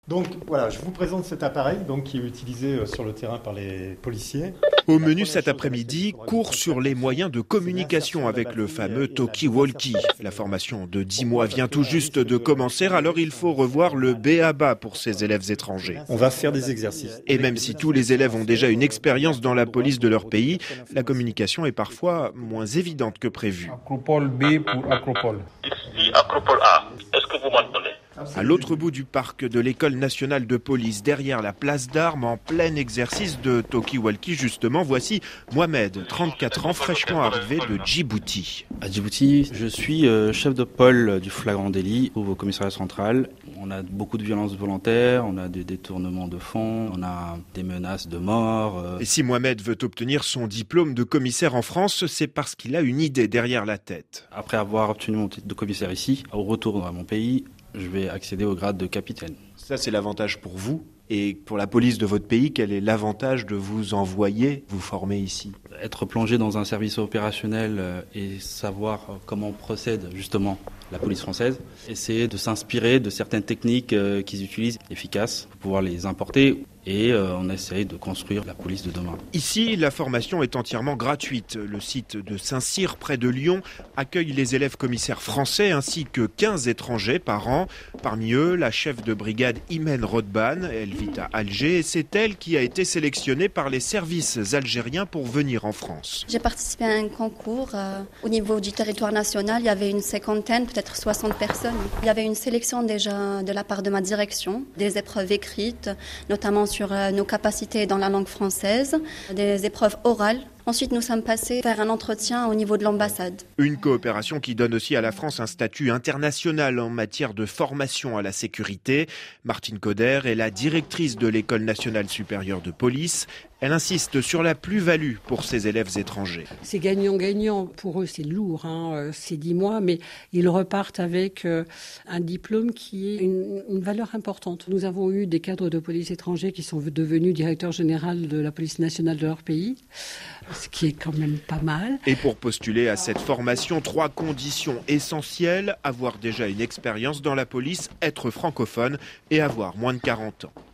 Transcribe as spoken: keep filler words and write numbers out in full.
Donc voilà, je vous présente cet appareil donc, qui est utilisé sur le terrain par les policiers. Au menu cet après-midi, cours sur les moyens de communication avec le fameux talkie-walkie. La formation de dix mois vient tout juste de commencer, alors il faut revoir le b a ba pour ces élèves étrangers. On va faire des exercices. Et même si tous les élèves ont déjà une expérience dans la police de leur pays, la communication est parfois moins évidente que prévu. Acropole B pour Acropole. Ici, Acropole A. Est-ce que vous m'entendez ? À l'autre bout du parc de l'École nationale de police, derrière la place d'Armes, en plein exercice de talkie-walkie, justement, voici Mohamed, trente-quatre ans, fraîchement arrivé de Djibouti. À Djibouti, je suis chef de pôle du flagrant délit au commissariat central. On a beaucoup de violences volontaires, on a des détournements de fonds, on a des menaces de mort. Et si Mohamed veut obtenir son diplôme de commissaire en France, c'est parce qu'il a une idée derrière la tête. Après avoir obtenu mon titre de commissaire ici, au retour dans mon pays, je vais accéder au grade de capitaine. Ça, c'est l'avantage pour vous. Et pour la police de votre pays, quel est l'avantage de vous envoyer, vous former ici ? Être plongé dans un service opérationnel et savoir comment procède justement la police française. Essayer de s'inspirer de certaines techniques qu'ils utilisent efficaces pour pouvoir les importer. Et euh, on essaye de construire la police de demain. Ici, la formation est entièrement gratuite. Le site de Saint-Cyr, près de Lyon, accueille les élèves commissaires français ainsi que quinze étrangers par an. Parmi eux, la chef de brigade Imen Rodban. Elle vit à Alger et c'est elle qui a été sélectionnée par les services algériens pour venir en France. J'ai participé à un concours. Euh, au niveau du territoire national, il y avait une cinquantaine, peut-être soixante personnes. Il y avait une sélection déjà de la part de ma direction, des épreuves écrites, notamment sur sur nos capacités dans la langue française, des épreuves orales. Ensuite, nous sommes passés faire un entretien au niveau de l'ambassade. Une coopération qui donne aussi à la France un statut international en matière de formation à la sécurité. Martine Coder est la directrice de l'École nationale supérieure de police. Elle insiste sur la plus-value pour ces élèves étrangers. C'est gagnant-gagnant. Pour eux, c'est lourd, hein, c'est dix mois, mais ils repartent avec un diplôme qui est une, une valeur importante. Nous avons eu des cadres de police étrangers qui sont devenus directeurs généraux de la police nationale de leur pays, ce qui est quand même pas mal. Et pour postuler à cette formation, trois conditions essentielles: avoir déjà une expérience dans la police, être francophone et avoir moins de quarante ans.